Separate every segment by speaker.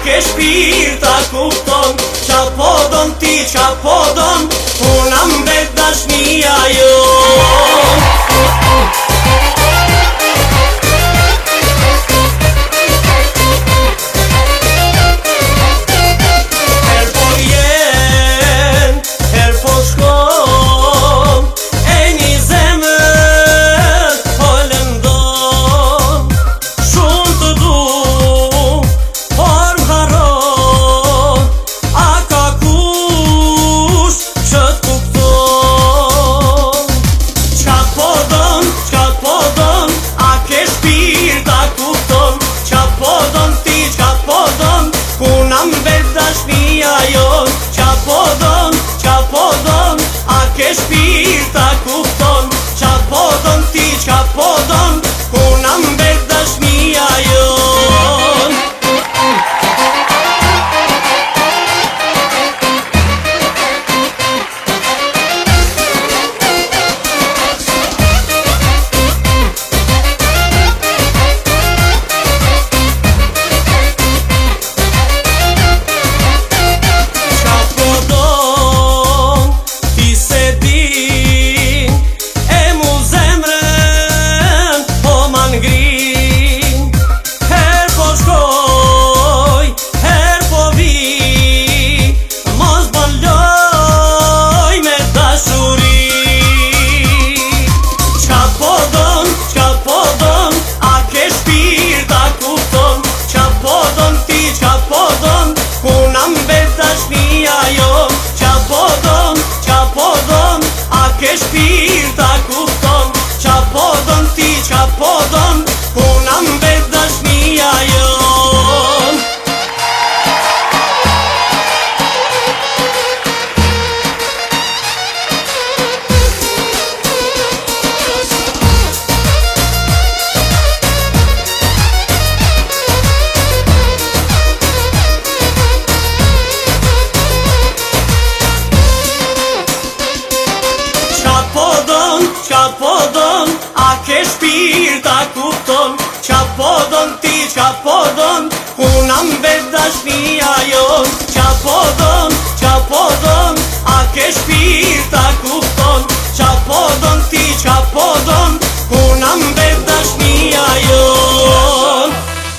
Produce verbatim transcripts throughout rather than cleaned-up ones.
Speaker 1: ke shpirt ta kupton, qa po don ti, qa po don, una mbet dashnia jon. Her po jen, her po shkon, e një zemër po lëndon, shumë të du, por m'haron, a ka kush që t'kupton? Qa po don, qa po don, a ke shpirt ta kupton, qa po don ti, qa po don, kuna mbet dashnia jon. Qa po don, qa po don, a ke shpirt ta kupton, qa po don ti, qa po don, kuna mbet dashnia jon. Qa po don, ti se din, e mu zemrën po ma ngrin. Her po shkoj, her po vi, mos bën loj me dashuri. Qa po don, qa po don, a ke shpirt ta kupton, qa po don ti, qa po don, kuna mbet dashnia jon. Qa po don, qa po don, a ke shpirt ta kupton, qa po don ti, qa po don, kuna mbet dashnia jon. Qa po don, qa po don, a ke shpirt ta kupton, qa po don ti, qa po don, kuna mbet dashnia jon. Qa po don, qa po don, a ke shpirt ta kupton, qa po don ti, qa po don, kuna mbet dashnia jon.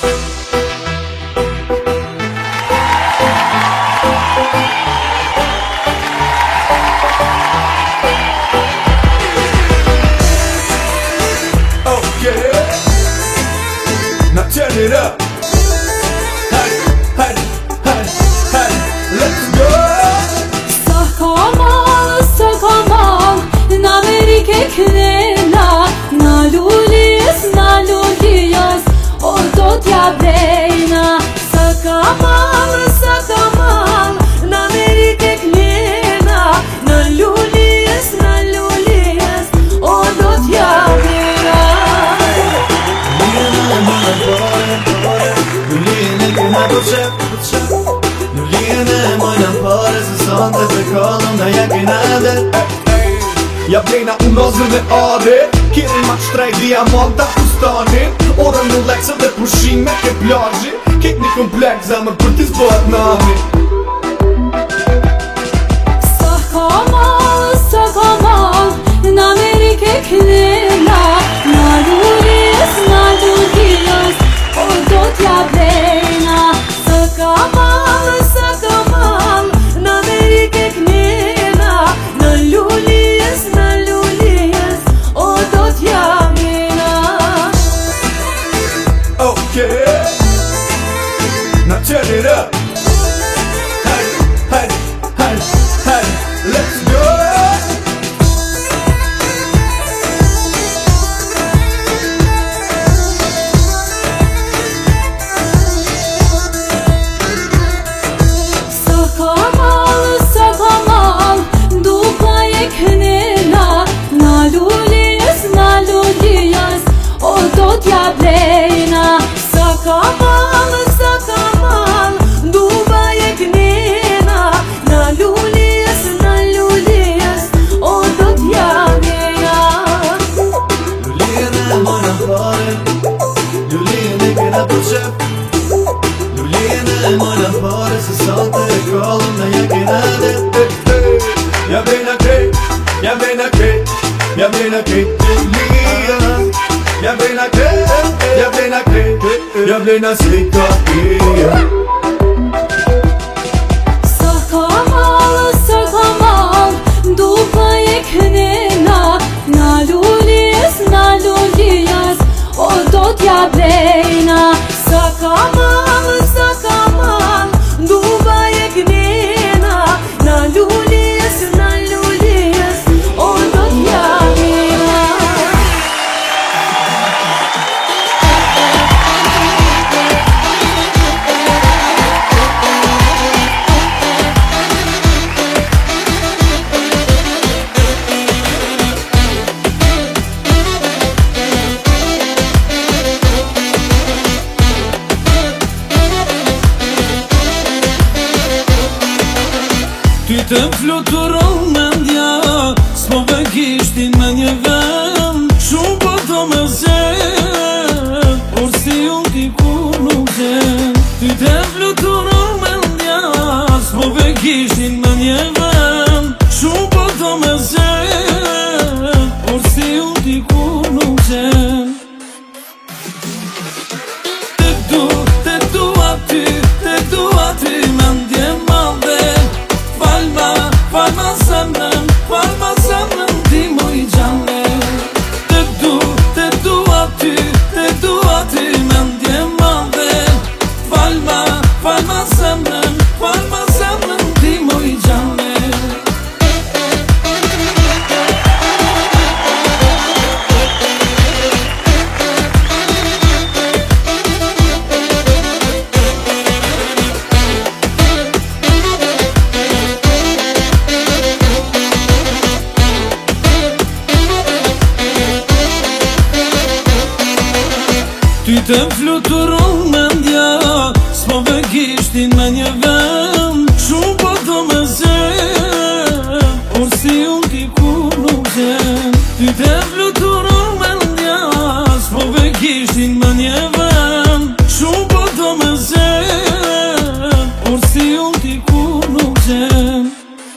Speaker 2: Now turn it up. Hey, hey, hey, hey, let's go.
Speaker 3: Sa kamal, sa kamal, na Amerike knela, na lulis, na lulias, o do t'ja blejna. Sa kamal, sa kamal, na Amerike knela, na lulis, na lulias, o do t'ja blejna.
Speaker 2: Lullien e kena po qep, po qep. Lullien e mojna pare se sonte se kolëm na ja kena dhe. Ja blejna unozën dhe ade, kiri ma shtrejt diamanta fustanin, orën në leksën dhe pushime ke plajji, kek një kompleks zemër për t'i zbët nani.
Speaker 3: Sa kamal, sa kamal, na Amerike knela, na lulis, na lulias, o do t'ja blejna. Sa kamal, sa kamal, na Amerike knela, na lulis, na lulias, o do t'ja blejna.
Speaker 2: Okay, now turn it up. Hey, hey, hey, hey, let's go. krejt lirë. Ja blejna krejt, ja blejna krejt, ja blejna si ka pia.
Speaker 3: Sa ka mal, sa ka mal, dupa e kënena. Na luljes, na luljes, o do t'ja blejna. Sa ka mal, sa ka mal, dupa e kënena. Na luljes, na luljes, o do t'ja blejna.
Speaker 4: Ty të fluturon mendja, s'po ve kishtin me një vend. Shumë po të me zem, por si unë ti ku nuk zem. Ty të fluturon mendja, s'po ve kishtin me një vend. Shumë po të me zem, por si unë ti ku nuk zem. Te du, te du aty, te du aty mendje madhe. Falma, falma zemrën, falma zemrën ti moj gjane. Te du, te du aty, te du aty mendje madhe. Falma, falma zemrën, falma zemrën ti moj gjane. Ty të fluturon mendja, s'po ve kishtin me një vend. Shumë po të me zem, por si unë ti ku nuk zem. Ty të fluturon mendja, s'po ve kishtin me një vend. Shumë po të me zem, por si unë ti ku nuk zem.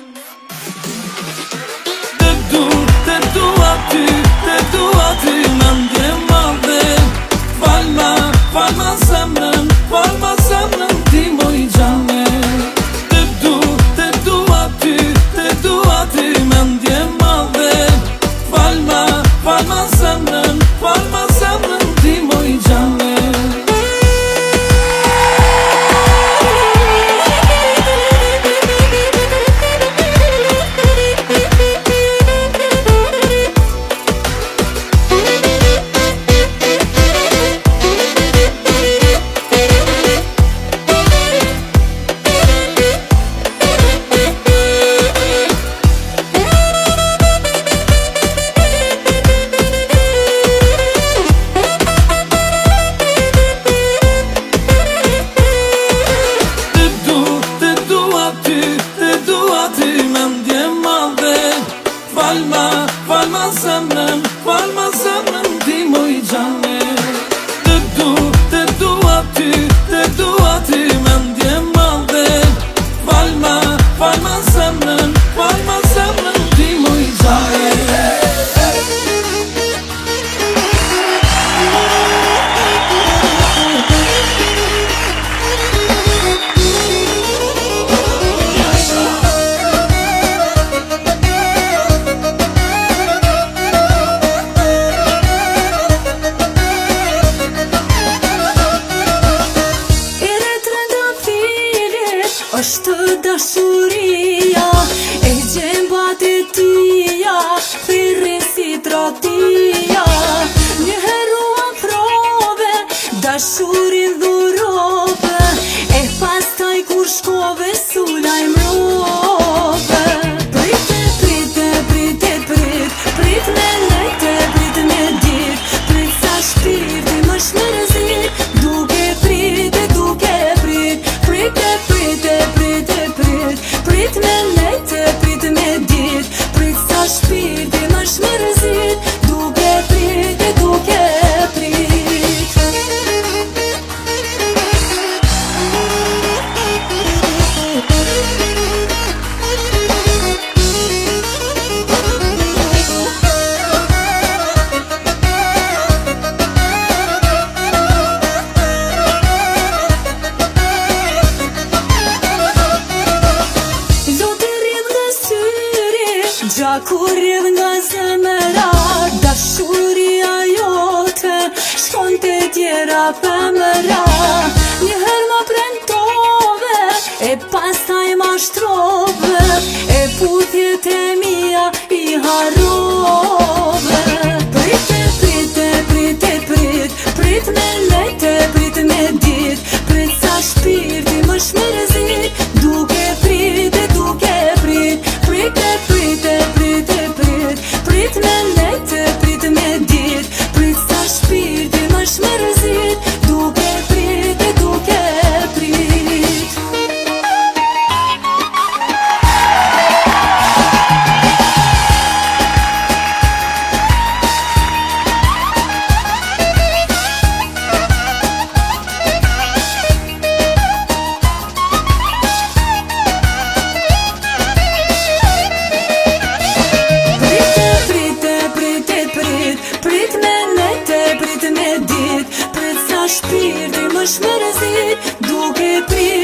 Speaker 4: Te du, te du aty, te du aty mendje madhe. Falma, falma zemrën, falma zemrën ti moj gjane. Te du, te du aty, te du aty mendje madhe. Falma, falma zemrën, falma zemrën ti moj gjane. Falma, falma zemrën, falma zemrën ti moj gjane. Te du, te du aty, te du aty mendje madhe. Falma, falma zemrën, falma zemrën ti moj gjane.
Speaker 3: është dashuria e gjembat e tia, thirrin si trotia. Një herua prove, dashurin dhurove, e pastaj kur shkove sulaj mrove. Prite, prite, prite, prit, prit me lejte, prit me dit, prit sa shpirti më shmërzit, duke prit e duke prit, prite, prite, prite, prit, prit me lejte, prit me dit, prit sa shpirti më shmërzit, duke prit e duke prit. mira femëra. Njëherë më prentove, e pastaj ma shtrove, e putjet e mia i harrove. Prite, prite, prite, prit, prit me lete, prit me dit, prit sa shpirti më shmerzit, duke prit e duke prit, prite, prite, prite, prit, prit me lete, prit me dit, prit sa shpirti më shmerzit, duke prit e duke prit. Prit me nete, prit me dit, prit sa shpirti më shmerzit, duke prit